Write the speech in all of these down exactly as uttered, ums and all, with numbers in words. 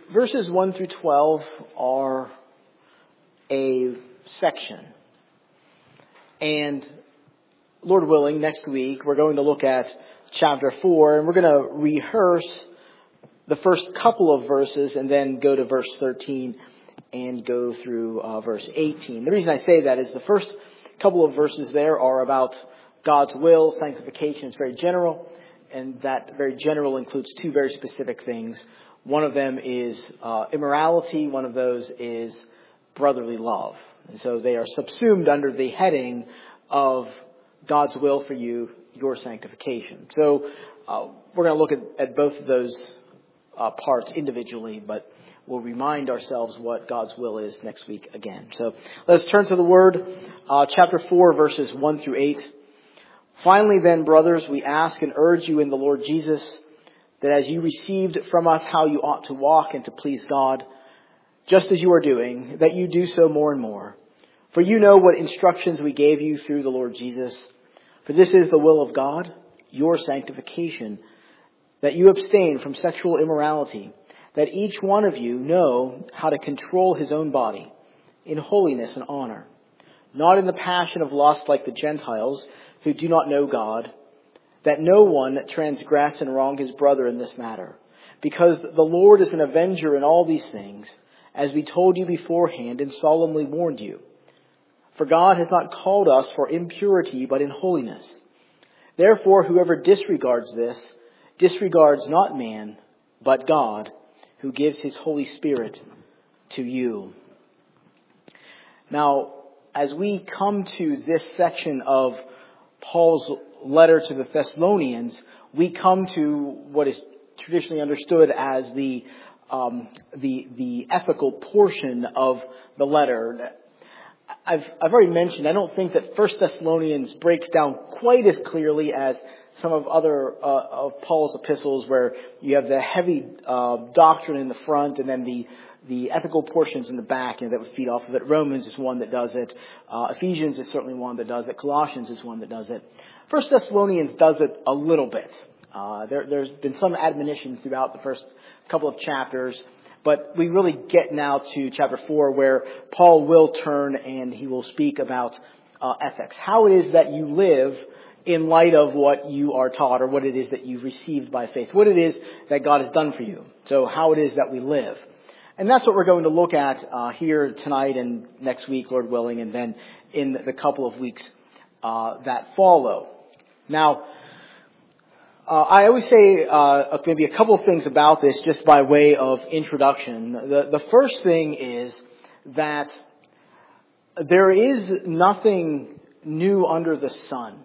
Verses one through twelve are a section. And Lord willing, next week we're going to look at chapter four, and we're going to rehearse the first couple of verses and then go to verse thirteen and go through uh, verse eighteen. The reason I say that is the first couple of verses there are about God's will, sanctification. It's very general, and that very general includes two very specific things. One of them is uh, immorality. One of those is brotherly love. And so they are subsumed under the heading of God's will for you, your sanctification. So uh, we're going to look at, at both of those uh, parts individually, but we'll remind ourselves what God's will is next week again. So let's turn to the Word, uh, chapter four, verses one through eight. Finally then, brothers, we ask and urge you in the Lord Jesus, that as you received from us how you ought to walk and to please God, just as you are doing, that you do so more and more. For you know what instructions we gave you through the Lord Jesus. For this is the will of God, your sanctification, that you abstain from sexual immorality, that each one of you know how to control his own body in holiness and honor, not in the passion of lust like the Gentiles who do not know God, that no one transgress and wrong his brother in this matter, because the Lord is an avenger in all these things, as we told you beforehand and solemnly warned you. For God has not called us for impurity, but in holiness. Therefore, whoever disregards this, disregards not man, but God, who gives his Holy Spirit to you. Now, as we come to this section of Paul's letter to the Thessalonians, we come to what is traditionally understood as the um, the the ethical portion of the letter. I've I've already mentioned, I don't think that First Thessalonians breaks down quite as clearly as some of other uh, of Paul's epistles, where you have the heavy uh, doctrine in the front and then the the ethical portions in the back, you know, that would feed off of it. Romans is one that does it. Uh, Ephesians is certainly one that does it. Colossians is one that does it. First Thessalonians does it a little bit. Uh, there, there's been some admonition throughout the first couple of chapters, but we really get now to chapter four, where Paul will turn and he will speak about uh, ethics. How it is that you live in light of what you are taught, or what it is that you've received by faith. What it is that God has done for you. So how it is that we live. And that's what we're going to look at uh, here tonight and next week, Lord willing, and then in the couple of weeks uh, that follow. Now, uh, I always say uh, maybe a couple of things about this just by way of introduction. The, the first thing is that there is nothing new under the sun.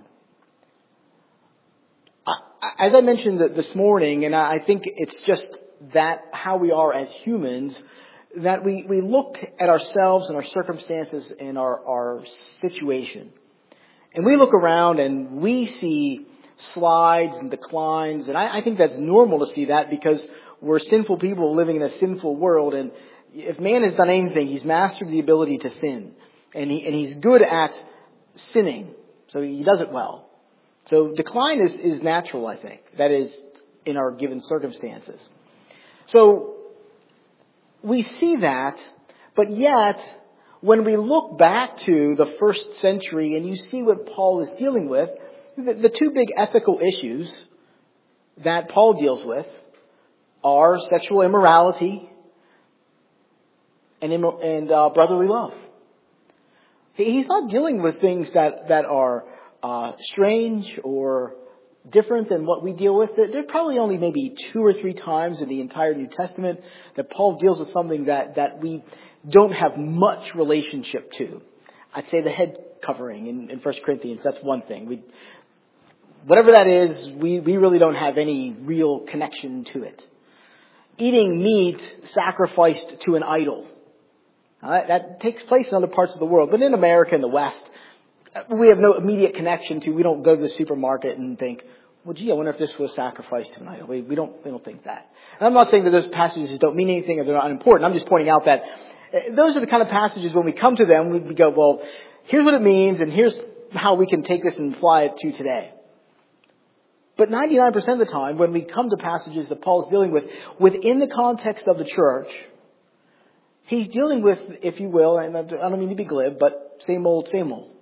As I mentioned this morning, and I think it's just that how we are as humans, that we, we look at ourselves and our circumstances and our, our situation. And we look around and we see slides and declines. And I, I think that's normal to see that, because we're sinful people living in a sinful world. And if man has done anything, he's mastered the ability to sin. And he, and he's good at sinning. So he does it well. So decline is, is natural, I think. That is, in our given circumstances. So we see that, but yet when we look back to the first century and you see what Paul is dealing with, the, the two big ethical issues that Paul deals with are sexual immorality and, and uh, brotherly love. He's not dealing with things that, that are uh, strange or different than what we deal with. There are probably only maybe two or three times in the entire New Testament that Paul deals with something that, that we don't have much relationship to. I'd say the head covering in, in First Corinthians, that's one thing. We, whatever that is, we, we really don't have any real connection to it. Eating meat sacrificed to an idol. Uh, that takes place in other parts of the world. But in America and the West, we have no immediate connection to. We don't go to the supermarket and think, well, gee, I wonder if this was sacrificed to an idol. We, we don't we don't think that. And I'm not saying that those passages don't mean anything or they're not unimportant. I'm just pointing out that those are the kind of passages when we come to them, we go, well, here's what it means and here's how we can take this and apply it to today. But ninety-nine percent of the time, when we come to passages that Paul's dealing with, within the context of the church, he's dealing with, if you will, and I don't mean to be glib, but same old, same old.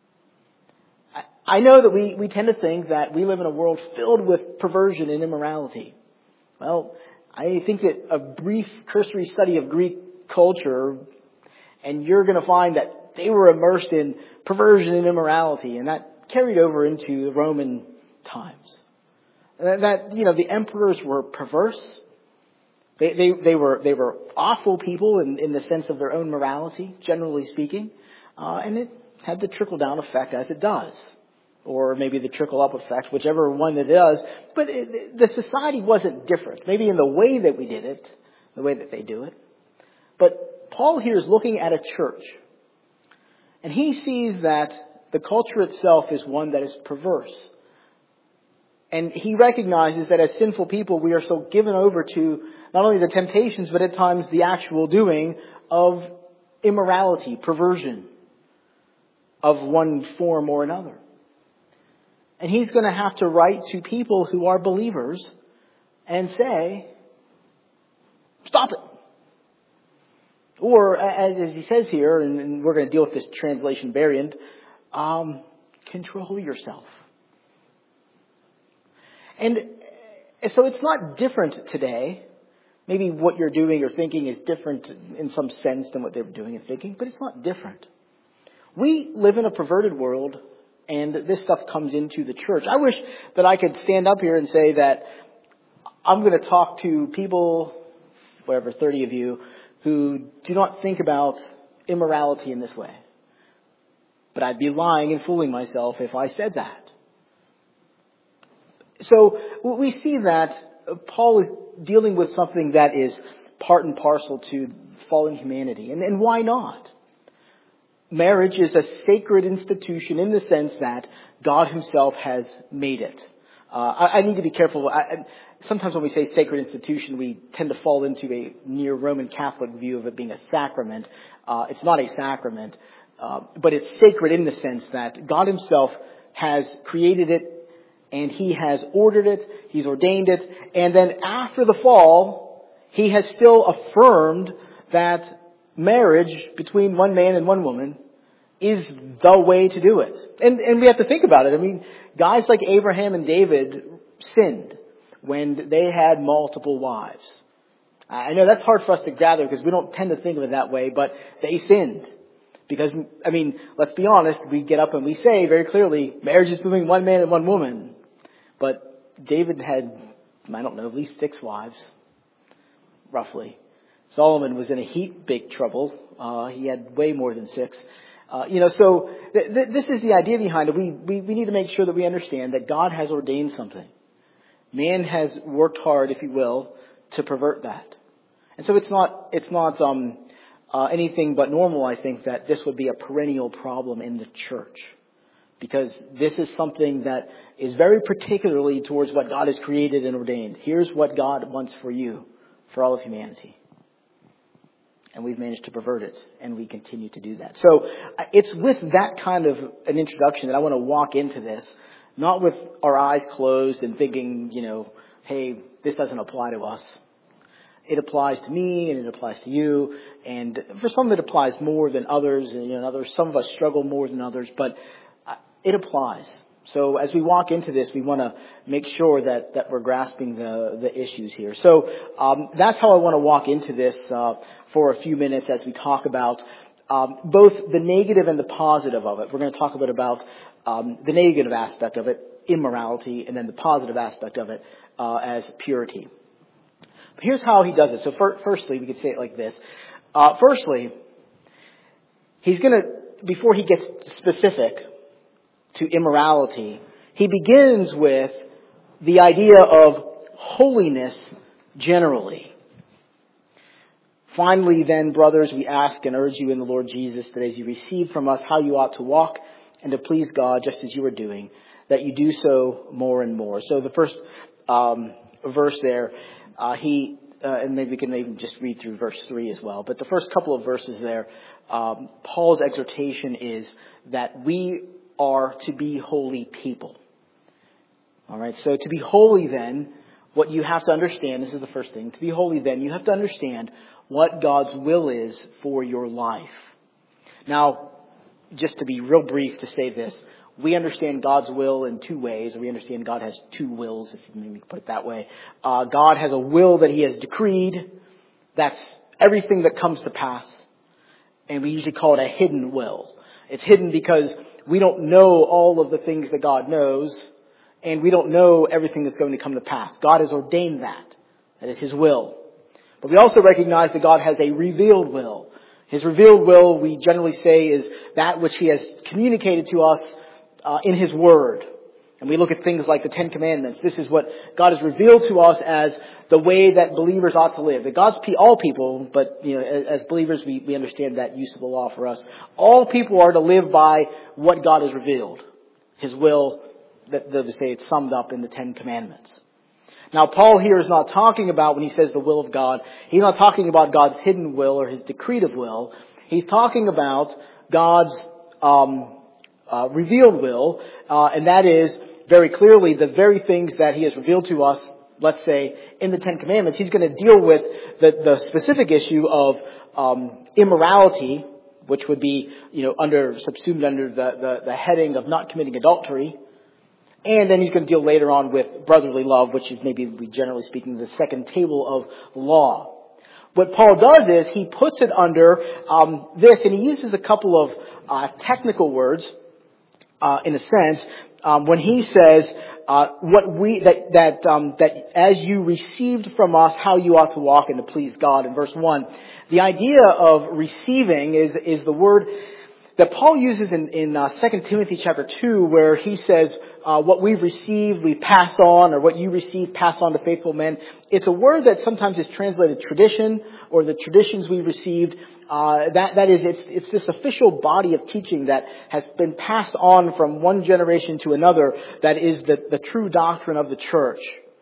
I know that we, we tend to think that we live in a world filled with perversion and immorality. Well, I think that a brief cursory study of Greek culture, and you're going to find that they were immersed in perversion and immorality, and that carried over into the Roman times. That, you know, the emperors were perverse. They, they, they were, they were awful people in, in the sense of their own morality, generally speaking. Uh, and it had the trickle down effect as it does. Or maybe the trickle up effect, whichever one it does. But it, the society wasn't different. Maybe in the way that we did it, the way that they do it. But Paul here is looking at a church. And he sees that the culture itself is one that is perverse. And he recognizes that as sinful people, we are so given over to not only the temptations, but at times the actual doing of immorality, perversion of one form or another. And he's going to have to write to people who are believers and say, stop it. Or, as he says here, and we're going to deal with this translation variant, um, control yourself. And so it's not different today. Maybe what you're doing or thinking is different in some sense than what they were doing and thinking, but it's not different. We live in a perverted world, and this stuff comes into the church. I wish that I could stand up here and say that I'm going to talk to people, whatever, thirty of you, who do not think about immorality in this way. But I'd be lying and fooling myself if I said that. So we see that Paul is dealing with something that is part and parcel to fallen humanity. And, and why not? Marriage is a sacred institution in the sense that God himself has made it. Uh, I, I need to be careful. I, I, sometimes when we say sacred institution, we tend to fall into a near Roman Catholic view of it being a sacrament. Uh, it's not a sacrament, uh, but it's sacred in the sense that God himself has created it, and he has ordered it, he's ordained it, and then after the fall, he has still affirmed that marriage between one man and one woman is the way to do it. And, and we have to think about it. I mean, guys like Abraham and David sinned when they had multiple wives. I know that's hard for us to gather because we don't tend to think of it that way, but they sinned. Because, I mean, let's be honest, we get up and we say very clearly, marriage is between one man and one woman. But David had, I don't know, at least six wives, roughly. Solomon was in a heap big trouble. Uh, he had way more than six. Uh, you know, so th- th- this is the idea behind it. We, we we need to make sure that we understand that God has ordained something. Man has worked hard, if you will, to pervert that. And so it's not it's not um, uh, anything but normal, I think, that this would be a perennial problem in the church. Because this is something that is very particularly towards what God has created and ordained. Here's what God wants for you, for all of humanity. And we've managed to pervert it, and we continue to do that. So it's with that kind of an introduction that I want to walk into this, not with our eyes closed and thinking, you know, hey, this doesn't apply to us. It applies to me, and it applies to you, and for some it applies more than others, and you know, others, some of us struggle more than others, but it applies. So as we walk into this, we want to make sure that, that we're grasping the, the issues here. So um, that's how I want to walk into this uh, for a few minutes as we talk about um, both the negative and the positive of it. We're going to talk a bit about um, the negative aspect of it, immorality, and then the positive aspect of it uh, as purity. But here's how he does it. So for, firstly, we could say it like this. Uh, firstly, he's going to, before he gets specific to immorality, he begins with the idea of holiness generally. Finally, then, brothers, we ask and urge you in the Lord Jesus that as you receive from us how you ought to walk and to please God just as you are doing, that you do so more and more. So the first um, verse there, uh, he, uh, and maybe we can even just read through verse three as well, but the first couple of verses there, um, Paul's exhortation is that we are to be holy people. All right, so to be holy then, what you have to understand, this is the first thing, to be holy then, you have to understand what God's will is for your life. Now, just to be real brief to say this, we understand God's will in two ways. We understand God has two wills, if you maybe put it that way. Uh, God has a will that He has decreed. That's everything that comes to pass. And we usually call it a hidden will. It's hidden because we don't know all of the things that God knows. And we don't know everything that's going to come to pass. God has ordained that. That is His will. But we also recognize that God has a revealed will. His revealed will, we generally say, is that which He has communicated to us uh, in His Word. And we look at things like the Ten Commandments. This is what God has revealed to us as the way that believers ought to live. That God's pe- all people, but you know, as, as believers, we, we understand that use of the law for us. All people are to live by what God has revealed. His will, that they say it's summed up in the Ten Commandments. Now, Paul here is not talking about, when he says the will of God, he's not talking about God's hidden will or His decretive will. He's talking about God's um, uh, revealed will, uh, and that is very clearly the very things that He has revealed to us, let's say, in the Ten Commandments. He's going to deal with the, the specific issue of um, immorality, which would be, you know, under subsumed under the, the, the heading of not committing adultery. And then he's going to deal later on with brotherly love, which is maybe, generally speaking, the second table of law. What Paul does is he puts it under um, this, and he uses a couple of uh, technical words, uh, in a sense, um, when he says uh, what we that that um, that as you received from us, how you ought to walk and to please God. In verse one, the idea of receiving is is the word that Paul uses in, in uh, Second Timothy chapter two, where he says, uh, what we've received, we pass on, or what you receive, pass on to faithful men. It's a word that sometimes is translated tradition, or the traditions we received. Uh, that, that is, it's, it's this official body of teaching that has been passed on from one generation to another that is the, the true doctrine of the church.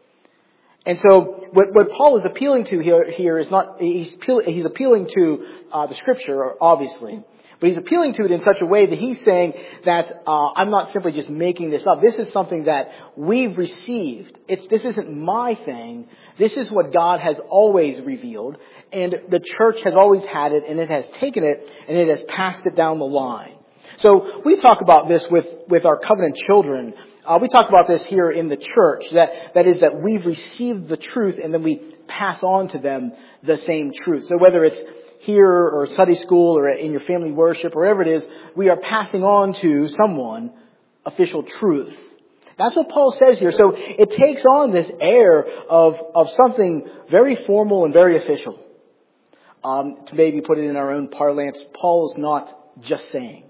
And so what, what Paul is appealing to here, here is not, he's, he's appealing to uh, the Scripture, obviously. But he's appealing to it in such a way that he's saying that uh, I'm not simply just making this up. This is something that we've received. It's, this isn't my thing. This is what God has always revealed. And the church has always had it, and it has taken it, and it has passed it down the line. So we talk about this with, with our covenant children. Uh, we talk about this here in the church. That, that is that we've received the truth, and then we pass on to them the same truth. So whether it's here or Sunday school or in your family worship, or wherever it is, we are passing on to someone official truth. That's what Paul says here. So it takes on this air of, of something very formal and very official. Um, to maybe put it in our own parlance, Paul is not just saying.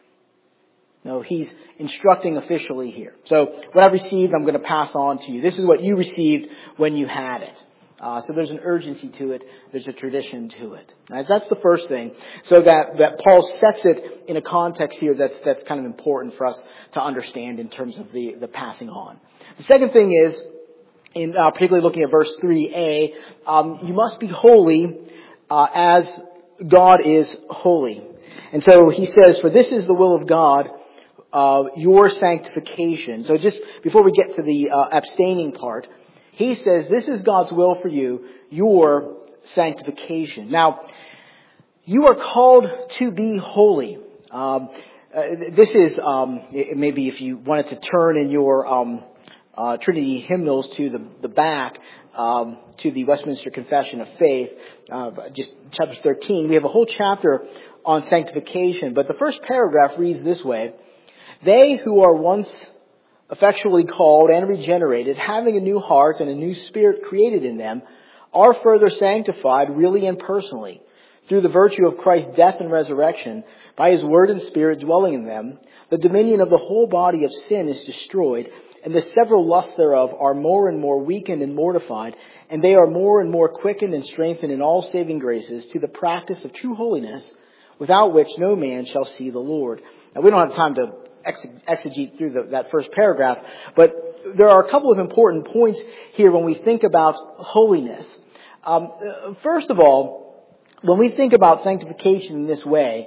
No, he's instructing officially here. So what I've received, I'm going to pass on to you. This is what you received when you had it. Uh, so there's an urgency to it. There's a tradition to it. Right? That's the first thing. So that, that Paul sets it in a context here that's, that's kind of important for us to understand in terms of the, the passing on. The second thing is, in uh, particularly looking at verse three a, um, you must be holy uh, as God is holy. And so he says, for this is the will of God, uh, your sanctification. So just before we get to the uh, abstaining part, he says, this is God's will for you, your sanctification. Now, you are called to be holy. Um, uh, this is, um, maybe if you wanted to turn in your um, uh, Trinity hymnals to the, the back, um, to the Westminster Confession of Faith, uh, just chapter thirteen, we have a whole chapter on sanctification. But the first paragraph reads this way: they who are once effectually called and regenerated, having a new heart and a new spirit created in them, are further sanctified really and personally through the virtue of Christ's death and resurrection, by His word and spirit dwelling in them. The dominion of the whole body of sin is destroyed, and the several lusts thereof are more and more weakened and mortified, and they are more and more quickened and strengthened in all saving graces to the practice of true holiness, without which no man shall see the Lord. Now, we don't have time to exegete through the, that first paragraph, but there are a couple of important points here when we think about holiness. Um, first of all, when we think about sanctification in this way,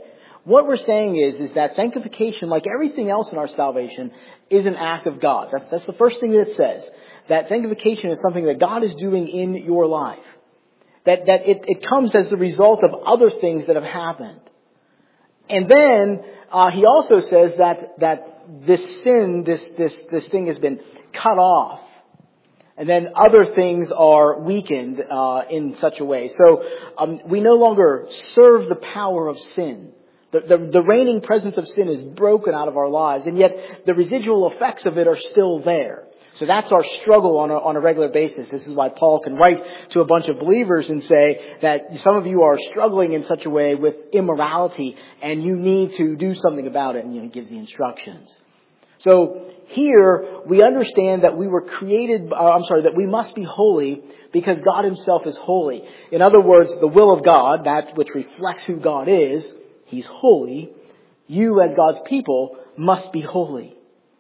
what we're saying is, is that sanctification, like everything else in our salvation, is an act of God. That's, that's the first thing that it says. That sanctification is something that God is doing in your life. That, that it, it comes as the result of other things that have happened. And then, uh, he also says that, that this sin, this, this, this thing has been cut off. And then other things are weakened, uh, in such a way. So, um, we no longer serve the power of sin. The, the, the reigning presence of sin is broken out of our lives, and yet the residual effects of it are still there. So that's our struggle on a, on a regular basis. This is why Paul can write to a bunch of believers and say that some of you are struggling in such a way with immorality and you need to do something about it, and you know, he gives the instructions. So here we understand that we were created, uh, I'm sorry, that we must be holy because God himself is holy. In other words, the will of God, that which reflects who God is, he's holy. You as God's people must be holy.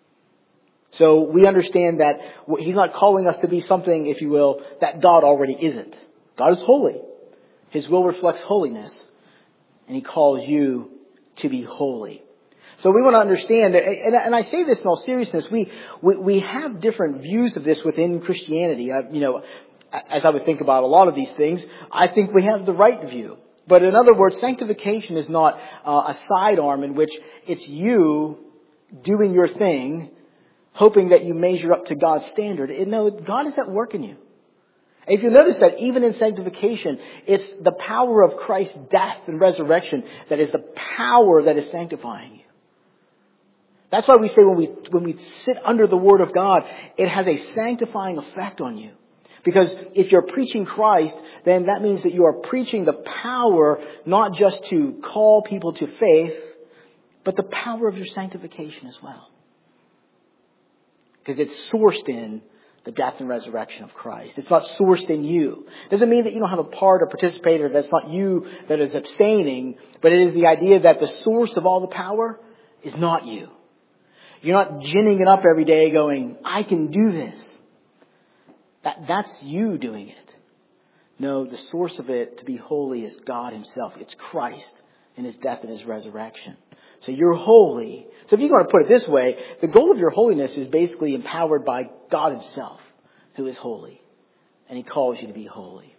So we understand that he's not calling us to be something, if you will, that God already isn't. God is holy. His will reflects holiness. And he calls you to be holy. So we want to understand, and I say this in all seriousness, we we, we have different views of this within Christianity. I, you know, as I would think about a lot of these things, I think we have the right view. But in other words, sanctification is not uh, a sidearm in which it's you doing your thing, hoping that you measure up to God's standard. No, God is at work in you. If you notice that even in sanctification, it's the power of Christ's death and resurrection that is the power that is sanctifying you. That's why we say when we when we sit under the Word of God, it has a sanctifying effect on you. Because if you're preaching Christ, then that means that you are preaching the power not just to call people to faith, but the power of your sanctification as well. Because it's sourced in the death and resurrection of Christ. It's not sourced in you. It doesn't mean that you don't have a part or participator. That's not you that is abstaining. But it is the idea that the source of all the power is not you. You're not ginning it up every day going, I can do this. That, that's you doing it. No, the source of it to be holy is God himself. It's Christ and his death and his resurrection. So you're holy. So if you want to put it this way, the goal of your holiness is basically empowered by God himself, who is holy. And he calls you to be holy.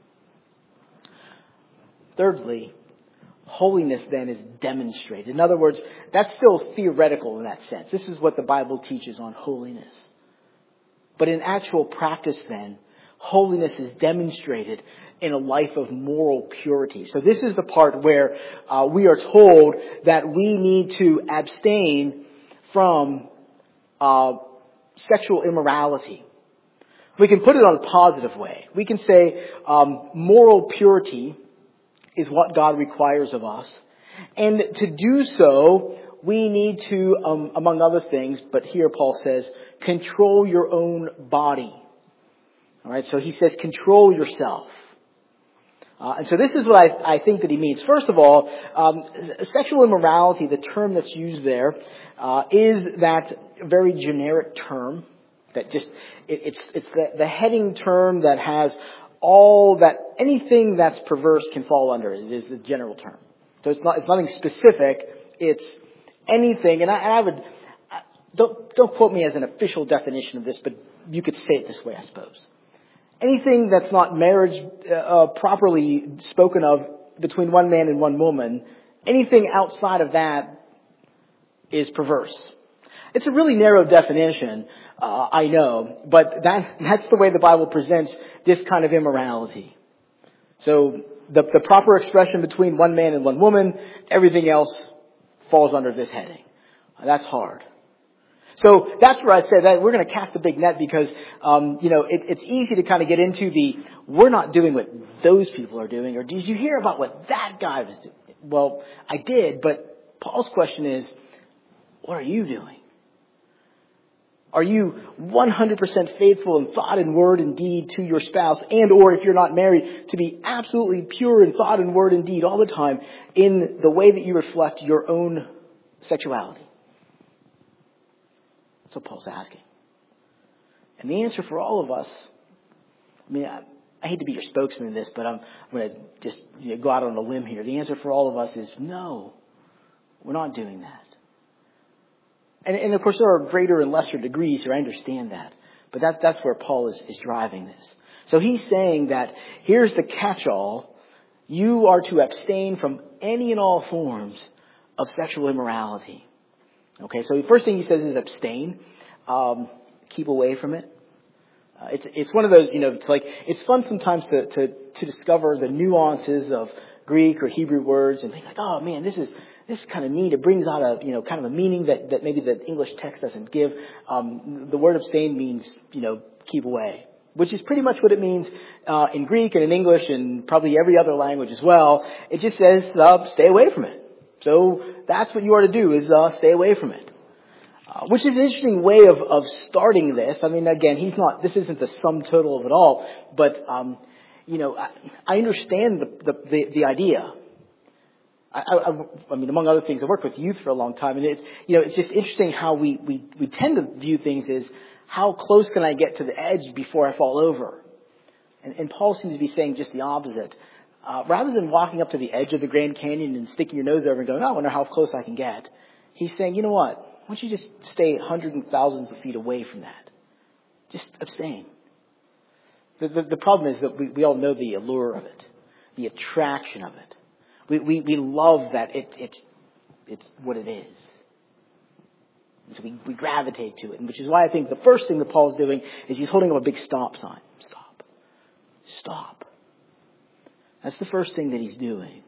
Thirdly, holiness then is demonstrated. In other words, that's still theoretical in that sense. This is what the Bible teaches on holiness. But in actual practice then, holiness is demonstrated in a life of moral purity. So this is the part where uh, we are told that we need to abstain from uh, sexual immorality. We can put it on a positive way. We can say um, moral purity is what God requires of us. And to do so, we need to, um, among other things, but here Paul says, control your own body. All right, so he says, control yourself. Uh, and so this is what I, I think that he means. First of all, um, sexual immorality, the term that's used there, uh, is that very generic term that just, it, it's, it's the, the heading term that has all that, anything that's perverse can fall under. It is the general term. So it's not, it's nothing specific. It's anything, and I, and I would, don't, don't quote me as an official definition of this, but you could say it this way, I suppose. Anything that's not marriage uh, properly spoken of between one man and one woman, anything outside of that is perverse. It's a really narrow definition, uh, I know, but that that's the way the Bible presents this kind of immorality. So the, the proper expression between one man and one woman, everything else falls under this heading. That's hard. So that's where I said that we're going to cast a big net because, um, you know, it, it's easy to kind of get into the, we're not doing what those people are doing, or did you hear about what that guy was doing? Well, I did, but Paul's question is, what are you doing? Are you one hundred percent faithful in thought and word and deed to your spouse, and or if you're not married, to be absolutely pure in thought and word and deed all the time in the way that you reflect your own sexuality? That's what Paul's asking. And the answer for all of us, I mean, I, I hate to be your spokesman in this, but I'm, I'm going to just you know, go out on a limb here. The answer for all of us is no. We're not doing that. And, and of course, there are greater and lesser degrees here. I understand that. But that, that's where Paul is, is driving this. So he's saying that here's the catch-all. You are to abstain from any and all forms of sexual immorality. Okay, so the first thing he says is abstain. Um, keep away from it. Uh, it's it's one of those, you know, it's like, it's fun sometimes to, to, to discover the nuances of Greek or Hebrew words and think like, oh man, this is, this is kind of neat. It brings out a, you know, kind of a meaning that, that maybe the English text doesn't give. Um, the word abstain means, you know, keep away, which is pretty much what it means, uh, in Greek and in English and probably every other language as well. It just says, uh, stay away from it. So that's what you are to do is, uh, stay away from it. Uh, which is an interesting way of, of starting this. I mean, again, he's not, this isn't the sum total of it all, but, um, you know, I, I understand the, the, the, the idea. I, I, I mean, among other things, I worked with youth for a long time, and it's, you know, it's just interesting how we, we, we tend to view things as how close can I get to the edge before I fall over? And, and Paul seems to be saying just the opposite. Uh, rather than walking up to the edge of the Grand Canyon and sticking your nose over and going, oh, I wonder how close I can get. He's saying, you know what? Why don't you just stay hundreds and thousands of feet away from that? Just abstain. The, the, the problem is that we, we all know the allure of it, the attraction of it. We, we, we love that it, it's, it's what it is. And so we, we gravitate to it, which is why I think the first thing that Paul's doing is he's holding up a big stop sign. Stop. Stop. That's the first thing that he's doing.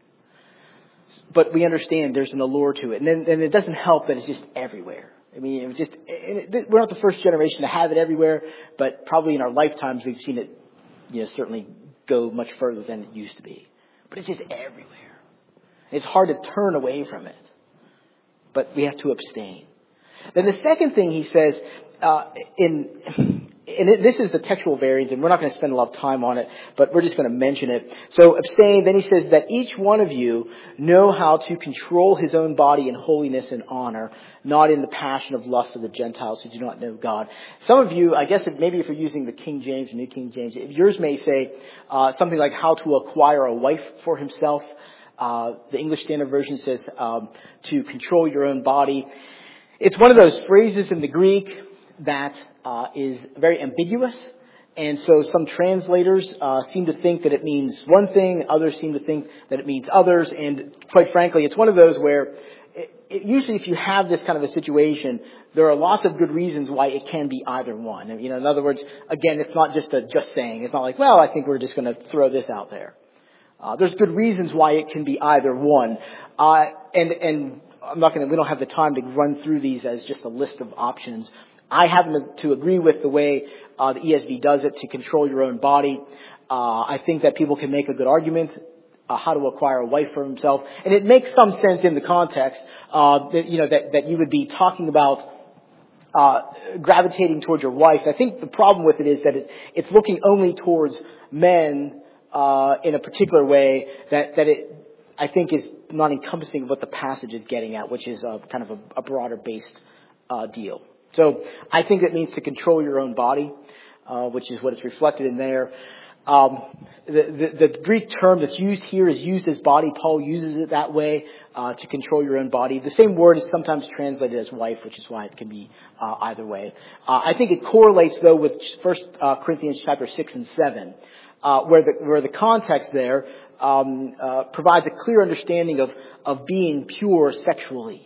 But we understand there's an allure to it. And then and it doesn't help that it's just everywhere. I mean, it's just, it, we're not the first generation to have it everywhere, but probably in our lifetimes we've seen it, you know, certainly go much further than it used to be. But it's just everywhere. It's hard to turn away from it. But we have to abstain. Then the second thing he says, uh, in... And it, this is the textual variant, and we're not going to spend a lot of time on it, but we're just going to mention it. So abstain, then he says that each one of you know how to control his own body in holiness and honor, not in the passion of lust of the Gentiles who do not know God. Some of you, I guess if, maybe if you're using the King James, New King James, yours may say uh, something like how to acquire a wife for himself. Uh, the English Standard Version says um, to control your own body. It's one of those phrases in the Greek that uh, is very ambiguous. And so some translators uh, seem to think that it means one thing. Others seem to think that it means others. And quite frankly, it's one of those where it, it, usually if you have this kind of a situation, there are lots of good reasons why it can be either one. You know, in other words, again, it's not just a just saying. It's not like, well, I think we're just going to throw this out there. Uh, there's good reasons why it can be either one. Uh, and, and I'm not going to, we don't have the time to run through these as just a list of options. I happen to agree with the way uh, the E S V does it, to control your own body. Uh, I think that people can make a good argument uh, how to acquire a wife for himself, and it makes some sense in the context. Uh, that, you know that that you would be talking about uh, gravitating towards your wife. I think the problem with it is that it, it's looking only towards men uh, in a particular way. That that it I think is not encompassing what the passage is getting at, which is a, kind of a, a broader based uh, deal. So I think it means to control your own body, uh, which is what is reflected in there. Um, the, the, the Greek term that's used here is used as body. Paul uses it that way, uh, to control your own body. The same word is sometimes translated as wife, which is why it can be uh, either way. Uh, I think it correlates though with First uh, Corinthians chapter six and seven, uh, where the where the context there um, uh, provides a clear understanding of of being pure sexually.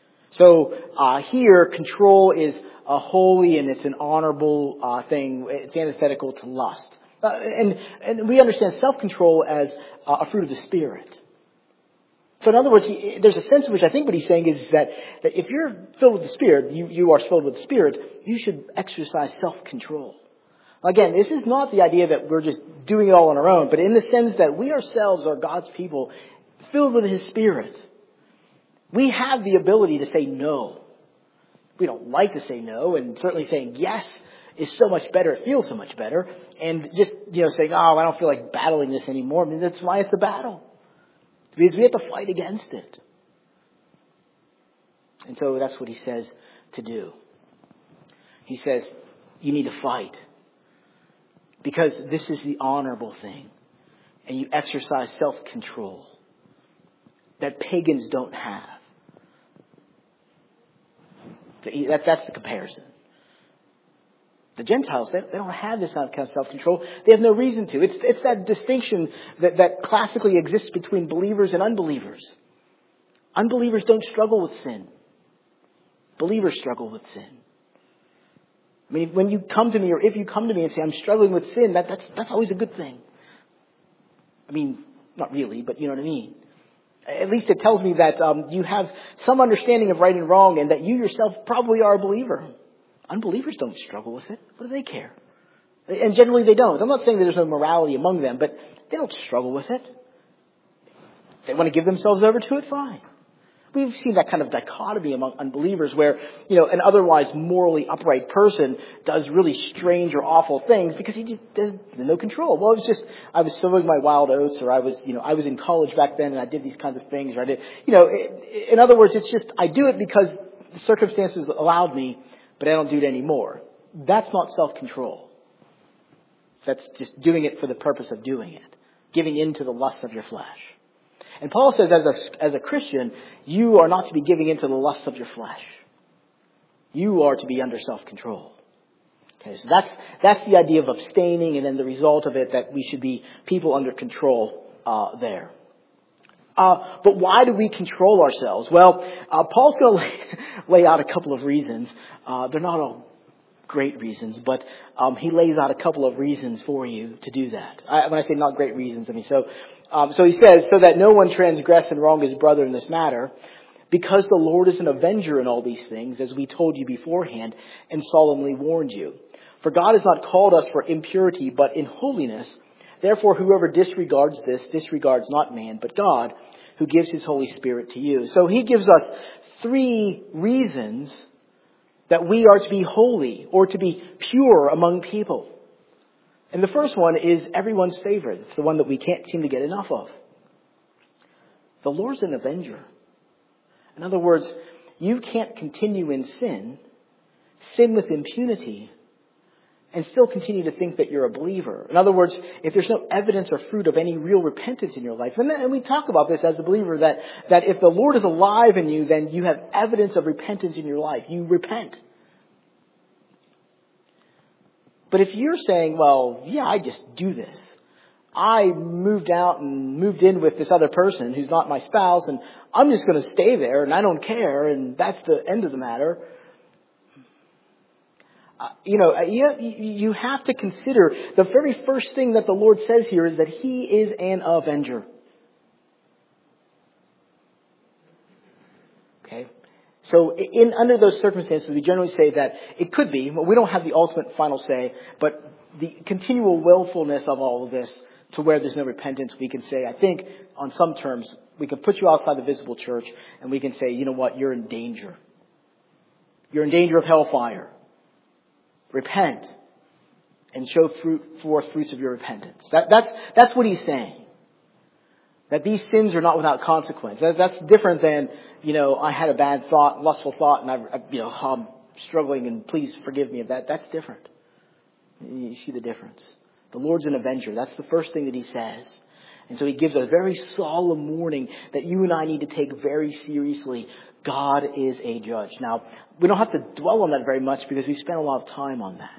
So uh, here, control is a holy and it's an honorable uh, thing. It's antithetical to lust. Uh, and, and we understand self-control as uh, a fruit of the Spirit. So in other words, he, there's a sense in which I think what he's saying is that, that if you're filled with the Spirit, you, you are filled with the Spirit, you should exercise self-control. Again, this is not the idea that we're just doing it all on our own, but in the sense that we ourselves are God's people filled with His Spirit. We have the ability to say no. We don't like to say no, and certainly saying yes is so much better. It feels so much better. And just, you know, saying, oh, I don't feel like battling this anymore. I mean, that's why it's a battle. Because we have to fight against it. And so that's what he says to do. He says, you need to fight. Because this is the honorable thing. And you exercise self-control that pagans don't have. So that, that's the comparison. The Gentiles, they, they don't have this kind of self-control. They have no reason to. It's, it's that distinction that, that classically exists between believers and unbelievers. Unbelievers don't struggle with sin. Believers struggle with sin. I mean, when you come to me, or if you come to me and say, I'm struggling with sin, that, that's, that's always a good thing. I mean, not really, but you know what I mean. At least it tells me that um, you have some understanding of right and wrong, and that you yourself probably are a believer. Unbelievers don't struggle with it. What do they care? And generally they don't. I'm not saying that there's no morality among them, but they don't struggle with it. If they want to give themselves over to it, fine. We've seen that kind of dichotomy among unbelievers where, you know, an otherwise morally upright person does really strange or awful things because he just has no control. Well, it was just, I was sowing my wild oats, or I was, you know, I was in college back then and I did these kinds of things, or I did, you know, in other words, it's just, I do it because the circumstances allowed me, but I don't do it anymore. That's not self-control. That's just doing it for the purpose of doing it. Giving in to the lust of your flesh. And Paul says as a, as a Christian, you are not to be giving in to the lusts of your flesh. You are to be under self-control. Okay, so that's, that's the idea of abstaining, and then the result of it that we should be people under control uh, there. Uh, but why do we control ourselves? Well, uh, Paul's going to lay, lay out a couple of reasons. Uh, they're not all great reasons, but um, he lays out a couple of reasons for you to do that. I, when I say not great reasons, I mean, so, um, so he says, so that no one transgress and wrong his brother in this matter, because the Lord is an avenger in all these things, as we told you beforehand and solemnly warned you. For God has not called us for impurity, but in holiness. Therefore, whoever disregards this, disregards not man, but God, who gives his Holy Spirit to you. So he gives us three reasons that we are to be holy or to be pure among people. And the first one is everyone's favorite. It's the one that we can't seem to get enough of. The Lord's an avenger. In other words, you can't continue in sin, sin with impunity, and still continue to think that you're a believer. In other words, if there's no evidence or fruit of any real repentance in your life, and, and we talk about this as a believer, that, that if the Lord is alive in you, then you have evidence of repentance in your life. You repent. But if you're saying, well, yeah, I just do this. I moved out and moved in with this other person who's not my spouse, and I'm just going to stay there, and I don't care, and that's the end of the matter. Uh, you know, you, you have to consider the very first thing that the Lord says here is that he is an avenger. Okay? So in under those circumstances, we generally say that it could be, well, we don't have the ultimate final say, but the continual willfulness of all of this to where there's no repentance, we can say, I think on some terms, we can put you outside the visible church and we can say, you know what, you're in danger. You're in danger of hellfire. Repent and show fruit, forth fruits of your repentance. That, that's, that's what he's saying. That these sins are not without consequence. That, that's different than, you know, I had a bad thought, lustful thought, and I, I, you know, I'm struggling, and please forgive me of that. That's different. You see the difference. The Lord's an avenger. That's the first thing that he says. And so he gives a very solemn warning that you and I need to take very seriously. God is a judge. Now, we don't have to dwell on that very much because we spent a lot of time on that.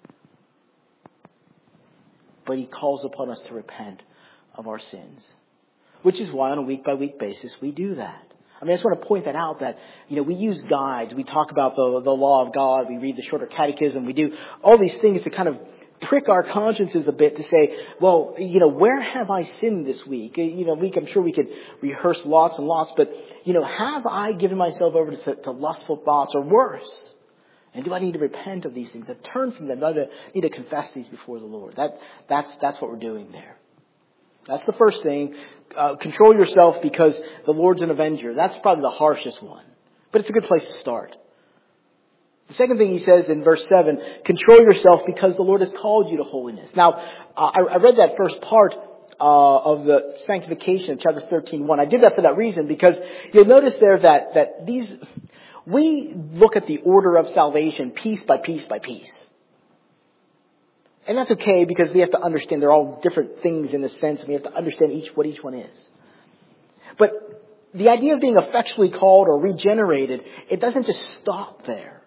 But he calls upon us to repent of our sins, which is why on a week-by-week basis we do that. I mean, I just want to point that out that, you know, we use guides. We talk about the, the law of God. We read the shorter catechism. We do all these things to kind of prick our consciences a bit to say, well, you know, where have I sinned this week? You know, we, I'm sure we could rehearse lots and lots, but, you know, have I given myself over to, to lustful thoughts or worse? And do I need to repent of these things? I've turned from them. I need to confess these before the Lord. That, that's, that's what we're doing there. That's the first thing. Uh, control yourself because the Lord's an avenger. That's probably the harshest one. But it's a good place to start. The second thing he says in verse seven, control yourself because the Lord has called you to holiness. Now, uh, I, I read that first part uh, of the sanctification, chapter thirteen one. I did that for that reason because you'll notice there that, that these, we look at the order of salvation piece by piece by piece. And that's okay because we have to understand they're all different things in a sense. And we have to understand each what each one is. But the idea of being effectually called or regenerated, it doesn't just stop there.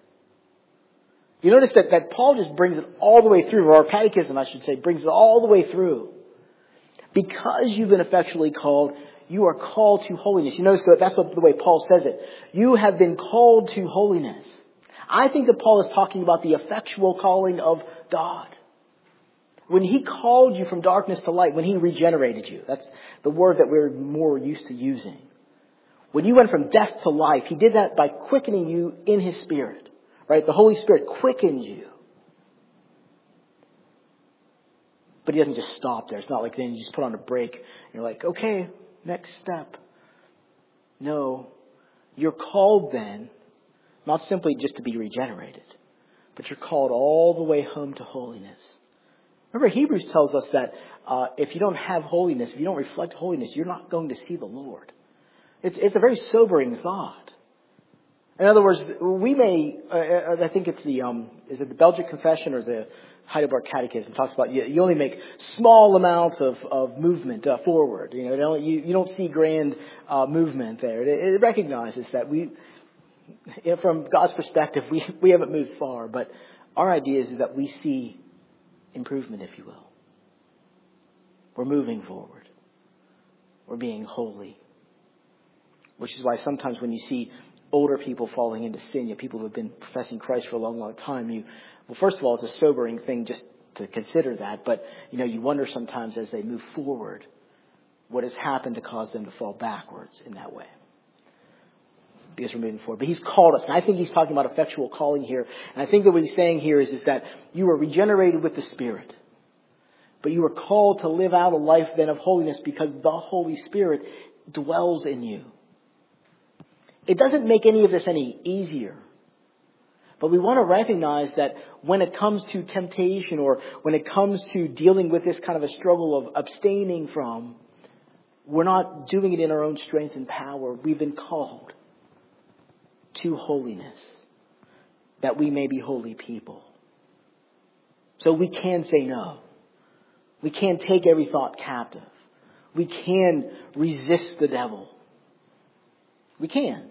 You notice that, that Paul just brings it all the way through, or our catechism, I should say, brings it all the way through. Because you've been effectually called, you are called to holiness. You notice that that's what the way Paul says it. You have been called to holiness. I think that Paul is talking about the effectual calling of God. When he called you from darkness to light, when he regenerated you, that's the word that we're more used to using. When you went from death to life, he did that by quickening you in his Spirit. Right? The Holy Spirit quickens you. But he doesn't just stop there. It's not like then you just put on a brake and you're like, okay, next step. No. You're called then, not simply just to be regenerated, but you're called all the way home to holiness. Remember, Hebrews tells us that uh, if you don't have holiness, if you don't reflect holiness, you're not going to see the Lord. It's, it's a very sobering thought. In other words, we may, uh, I think it's the, um, is it the Belgic Confession or the Heidelberg Catechism talks about you, you only make small amounts of, of movement uh, forward. You know, you, you don't see grand uh, movement there. It, it recognizes that we, you know, from God's perspective, we, we haven't moved far, but our idea is that we see improvement, if you will. We're moving forward. We're being holy. Which is why sometimes when you see older people falling into sin, you know, people who have been professing Christ for a long, long time, you, well, first of all, it's a sobering thing just to consider that, but, you know, you wonder sometimes as they move forward, what has happened to cause them to fall backwards in that way. Because we're moving forward. But he's called us, and I think he's talking about effectual calling here, and I think that what he's saying here is, is that you were regenerated with the Spirit, but you were called to live out a life then of holiness because the Holy Spirit dwells in you. It doesn't make any of this any easier. But we want to recognize that when it comes to temptation or when it comes to dealing with this kind of a struggle of abstaining from, we're not doing it in our own strength and power. We've been called to holiness, that we may be holy people. So we can say no. We can take every thought captive. We can resist the devil. We can.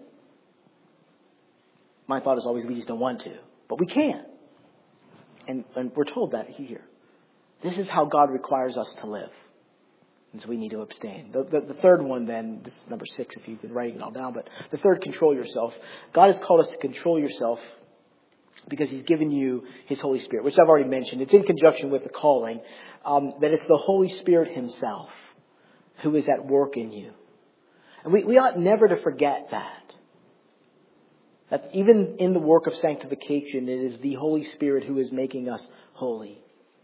My thought is always we just don't want to. But we can. And, and we're told that here. This is how God requires us to live. And so we need to abstain. The, the, the third one then, this is number six if you've been writing it all down, but the third, control yourself. God has called us to control yourself because he's given you his Holy Spirit, which I've already mentioned. It's in conjunction with the calling, um, that it's the Holy Spirit himself who is at work in you. And we, we ought never to forget that. That even in the work of sanctification, it is the Holy Spirit who is making us holy.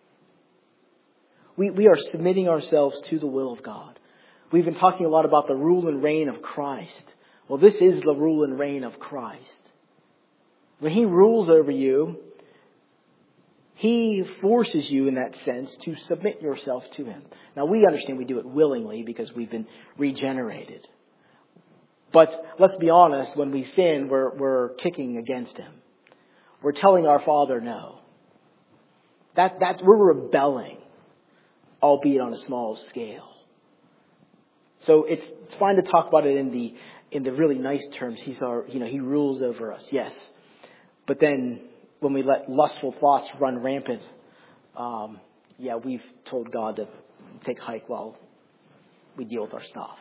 We, we are submitting ourselves to the will of God. We've been talking a lot about the rule and reign of Christ. Well, this is the rule and reign of Christ. When he rules over you, he forces you in that sense to submit yourself to him. Now, we understand we do it willingly because we've been regenerated. But let's be honest, when we sin, we're, we're kicking against him. We're telling our Father no. That, that's, we're rebelling, albeit on a small scale. So it's, it's fine to talk about it in the, in the really nice terms. He's our, you know, he rules over us, yes. But then when we let lustful thoughts run rampant, um, yeah, we've told God to take a hike while we deal with our stuff.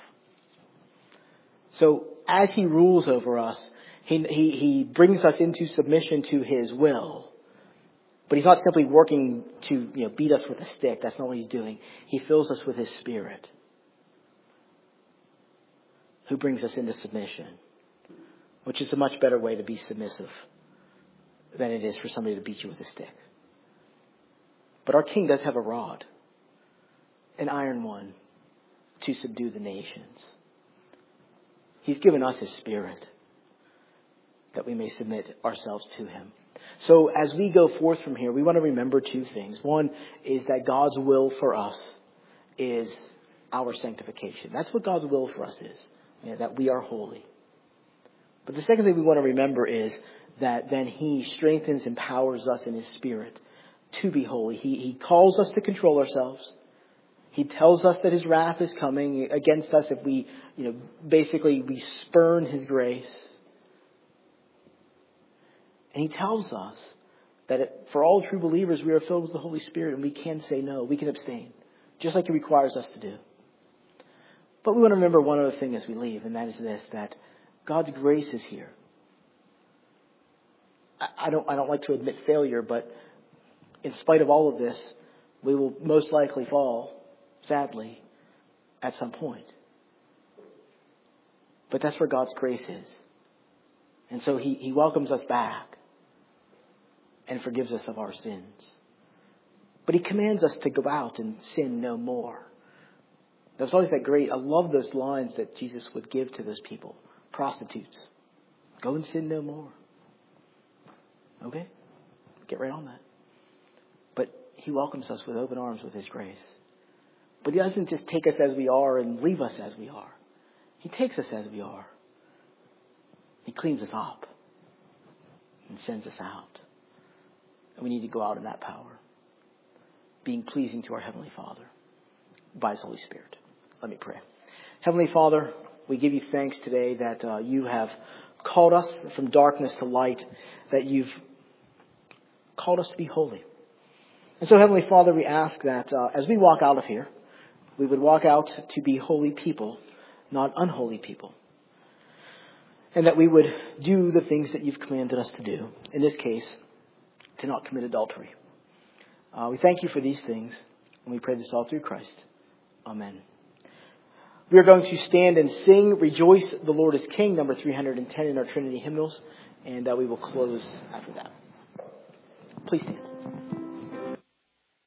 So as he rules over us, he, he, he brings us into submission to his will. But he's not simply working to, you know, beat us with a stick. That's not what he's doing. He fills us with his Spirit, who brings us into submission, which is a much better way to be submissive than it is for somebody to beat you with a stick. But our King does have a rod, an iron one, to subdue the nations. He's given us his Spirit that we may submit ourselves to him. So as we go forth from here, we want to remember two things. One is that God's will for us is our sanctification. That's what God's will for us is, you know, that we are holy. But the second thing we want to remember is that then he strengthens, empowers us in his Spirit to be holy. He, he calls us to control ourselves. He tells us that his wrath is coming against us if we, you know, basically we spurn his grace. And he tells us That it, for all true believers, we are filled with the Holy Spirit and we can say no. We can abstain, just like He requires us to do. But we want to remember one other thing as we leave, and that is this, that God's grace is here. I, I don't, I don't like to admit failure, but in spite of all of this, we will most likely fall, sadly, at some point. But that's where God's grace is. And so He, He welcomes us back and forgives us of our sins. But He commands us to go out and sin no more. There's always that great, I love those lines that Jesus would give to those people. Prostitutes. Go and sin no more. Okay? Get right on that. But He welcomes us with open arms with His grace. But He doesn't just take us as we are and leave us as we are. He takes us as we are. He cleans us up and sends us out. And we need to go out in that power, being pleasing to our Heavenly Father by His Holy Spirit. Let me pray. Heavenly Father, we give You thanks today that uh, You have called us from darkness to light, that You've called us to be holy. And so, Heavenly Father, we ask that uh, as we walk out of here, we would walk out to be holy people, not unholy people. And that we would do the things that You've commanded us to do. In this case, to not commit adultery. Uh, we thank You for these things, and we pray this all through Christ. Amen. We are going to stand and sing Rejoice, the Lord is King, number three hundred ten in our Trinity hymnals, and uh, we will close after that. Please stand.